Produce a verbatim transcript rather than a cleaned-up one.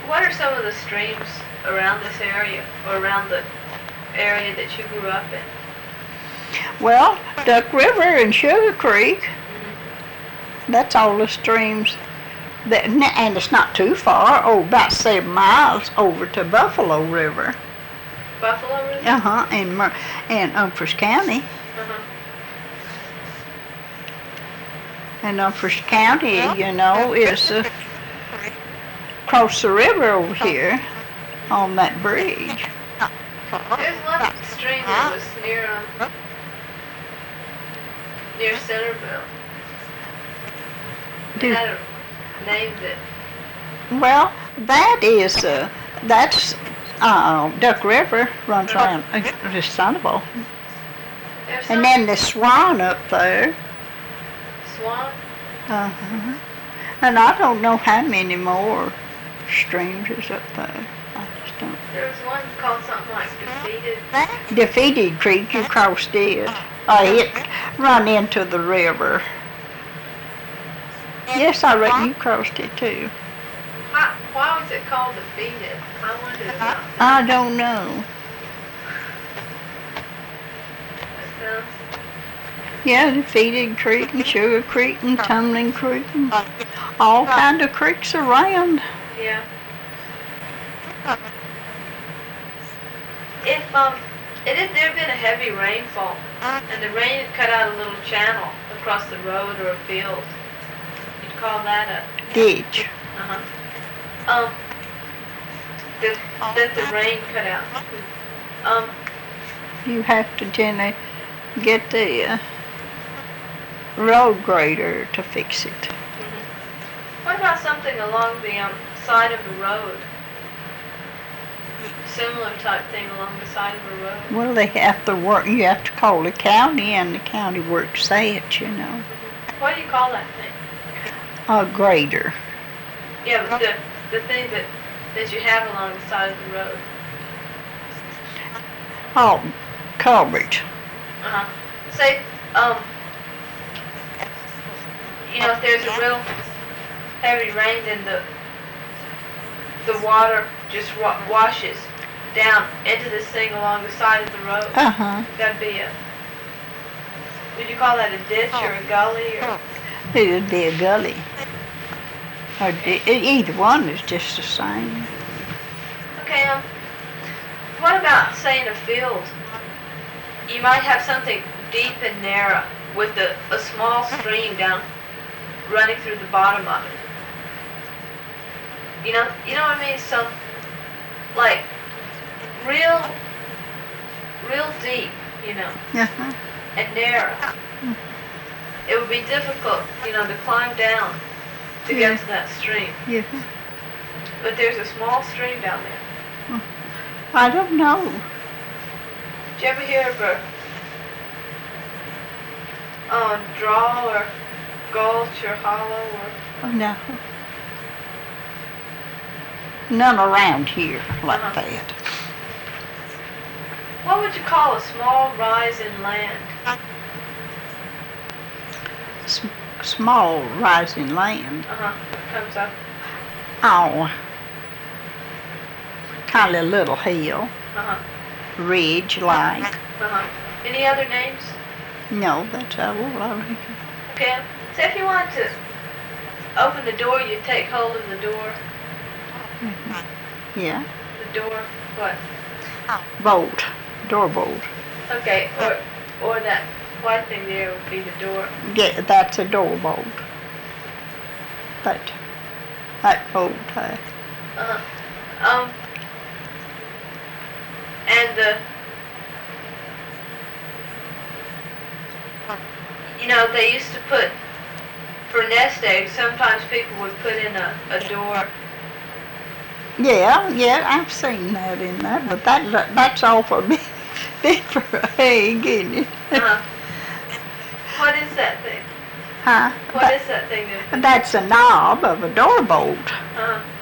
what are some of the streams around this area, or around the area that you grew up in? Well, Duck River and Sugar Creek. Mm-hmm. That's all the streams. That, and it's not too far. Oh, about seven miles over to Buffalo River. Buffalo River? Uh huh. In Mer- in Umphress County. Uh-huh. And Umphress County, you know, is uh, across the river over here on that bridge. There's one stream that was near um, near Centerville. It Do- had a name that. Well, that is uh, that's uh, Duck River runs around uh, the Sonneville, There's some and then the Swan up there. Swan. Uh-huh. And I don't know how many more streams is up there. I just don't. There was one called something like Defeated. Defeated Creek, you crossed it. Uh, it run into the river. Yes, I reckon you crossed it too. Why, why was it called Defeated? I wondered about that. I don't know. That sounds. Yeah, Defeated Creek and Sugar Creek and Tumbling Creek and all kind of creeks around. Yeah. If um, it had there been a heavy rainfall and the rain had cut out a little channel across the road or a field, you'd call that a Ditch. uh-huh. Um, that that the rain cut out. Um, You have to generally get the uh, road grader to fix it. mhm. What about something along the um side of the road? Similar type thing along the side of a road. Well, they have to work, you have to call the county and the county works that, you know. What do you call that thing? A grader. Yeah, but the the thing that that you have along the side of the road. Oh, culvert. Uh huh. Say, um, you know, if there's a real heavy rain, then the the water just wa- washes down into this thing along the side of the road. Uh-huh. That'd be a. Would you call that a ditch or a gully or? It would be a gully. Or di- e- either one is just the same. Okay. Um. What about say in a field? You might have something deep and narrow with a, a small stream down running through the bottom of it. You know, you know what I mean? So, like, real, real deep, you know, Uh-huh. and narrow. It would be difficult, you know, to climb down to Yeah. get to that stream. Yeah. But there's a small stream down there. I don't know. Did you ever hear of a uh, draw or gulch or hollow or? Oh, no. None around here like Uh-huh. that. What would you call a small rise in land? S- small rising land. Uh huh. Comes up. Oh. Kind of little hill. Uh huh. Ridge like. Uh huh. Any other names? No, that's all I reckon. Okay. So if you want to open the door, you take hold of the door. Yeah. The door. What? Bolt. Door bolt. Okay. Or or that white thing there would be the door. Yeah, that's a door bolt. That, that bolt. Uh, Uh huh. Um. And the. You know, they used to put, for nest eggs, sometimes people would put in a, a door. yeah, yeah, I've seen that in that, but that that's awful big, big for an egg, isn't it? Uh-huh. What is that thing? Huh? What That- is that thing? That, That's a knob of a door bolt. uh-huh.